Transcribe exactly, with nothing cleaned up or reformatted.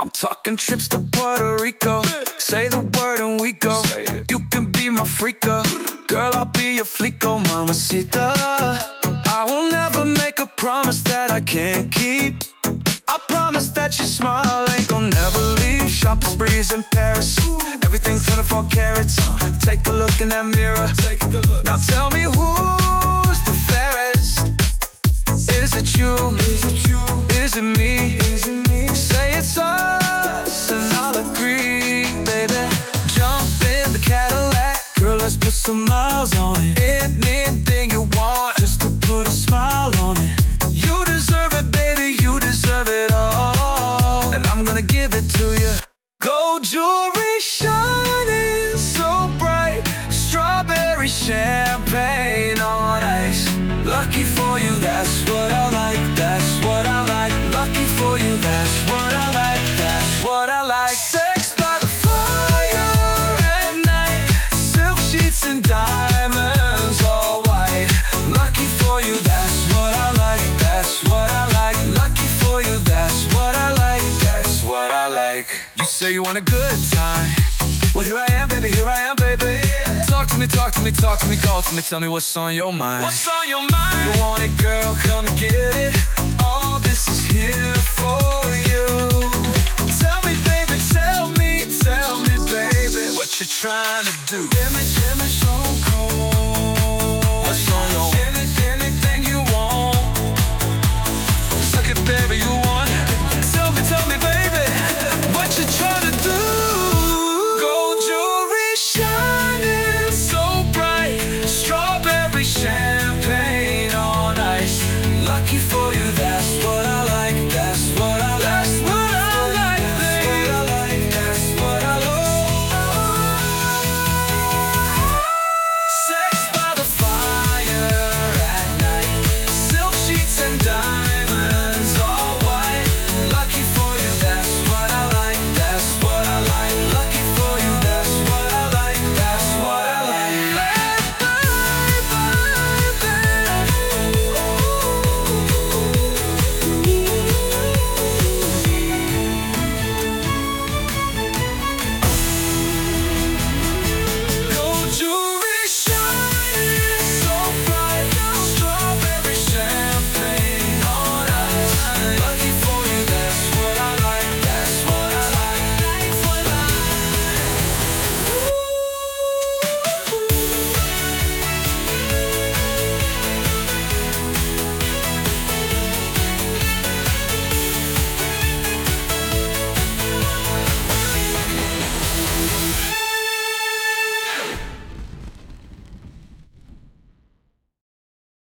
I'm talking trips to Puerto Rico. Say the word and we go. You can be my freako. Girl, I'll be your flico, mamacita. I will never make a promise that I can't keep. I promise that your smile ain't gon' never leave. Shopping sprees in Paris, everything twenty-four carats. Take a look in that mirror. Now tell me who's the fairest? Is it you? Is it me? Say it's us and I'll agree, baby. Jump in the Cadillac, girl, let's put some miles on it. Anything you want, just to put a smile on it. You deserve it, baby, you deserve it all, and I'm gonna give it to you. Gold jewelry shining so bright, strawberry champagne on ice. Lucky for you, that's what I like, that's what I like. Lucky for you, that's what I like, that's what I like. Sex by the fire at night, silk sheets and diamonds all white. Lucky for you, that's what I like, that's what I like. Lucky for you, that's what I like, that's what I like. You say you want a good time, well here I am, baby, here I am, baby. Talk to me, talk to me, talk to me, call to me, tell me what's on your mind. What's on your mind? You want it, girl, come and get it. All this is here for you. Tell me, baby, tell me, tell me, baby, what you trying